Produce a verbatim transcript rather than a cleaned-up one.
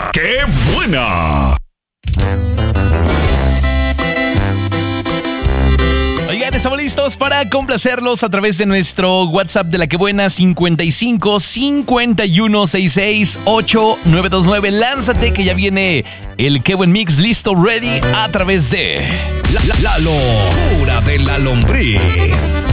¡Qué buena! Oigan, estamos listos para complacerlos a través de nuestro WhatsApp de La Que Buena, cincuenta y cinco, cincuenta y uno, sesenta y seis, ocho nueve dos nueve. Lánzate que ya viene el Qué Buen Mix listo, ready a través de La, la, la locura de la lombriz.